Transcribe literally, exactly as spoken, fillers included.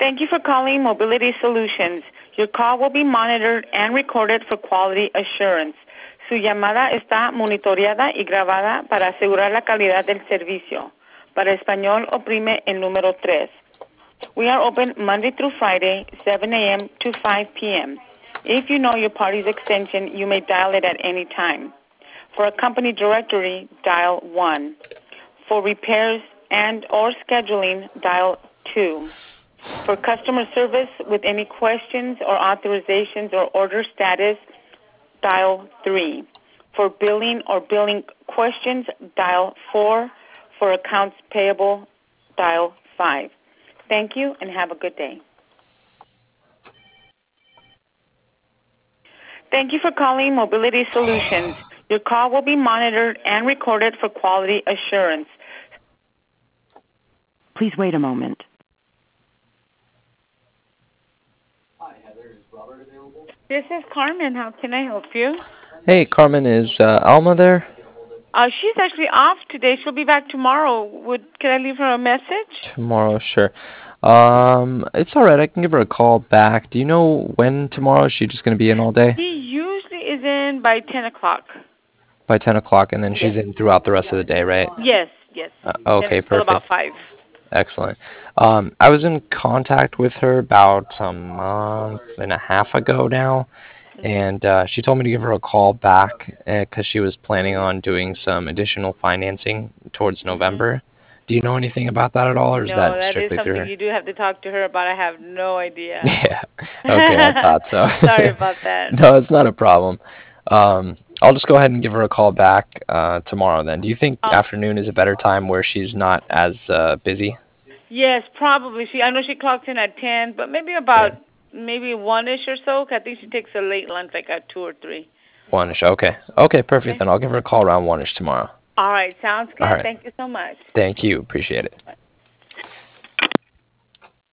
Thank you for calling Mobility Solutions. Your call will be monitored and recorded for quality assurance. Su llamada está monitoreada y grabada para asegurar la calidad del servicio. Para español, oprime el número tres. We are open Monday through Friday, seven a.m. to five p.m. If you know your party's extension, you may dial it at any time. For a company directory, dial one. For repairs and or scheduling, dial two. For customer service with any questions or authorizations or order status, dial three. For billing or billing questions, dial four. For accounts payable, dial five. Thank you and have a good day. Thank you for calling Mobility Solutions. Your call will be monitored and recorded for quality assurance. Please wait a moment. Hi, Heather. Is Robert available? This is Carmen. How can I help you? Hey, Carmen, is uh, Alma there? Uh, she's actually off today. She'll be back tomorrow. Would Can I leave her a message? Tomorrow, sure. Um, it's all right. I can give her a call back. Do you know when tomorrow? Is she just going to be in all day? She usually is in by ten o'clock. By ten o'clock, and then she's Yes. in throughout the rest of the day, right? Yes, yes. Uh, okay, Until about perfect. five. Excellent. Um, I was in contact with her about a month and a half ago now, and uh, she told me to give her a call back because she was planning on doing some additional financing towards November. Do you know anything about that at all, or is No, that that is strictly through something her? you do have to talk to her about. I have no idea. Yeah. Okay, I thought so. Sorry about that. No, it's not a problem. Um, I'll just go ahead and give her a call back uh, tomorrow then. Do you think Uh, afternoon is a better time where she's not as uh, busy? yes, probably. She I know she clocks in at ten, but maybe about ten, maybe one-ish or so. 'Cause I think she takes a late lunch, like at two or three. one-ish. Okay. Okay, perfect. Okay. Then I'll give her a call around one-ish tomorrow. All right, sounds All good. right. Thank you so much. Thank you. Appreciate it.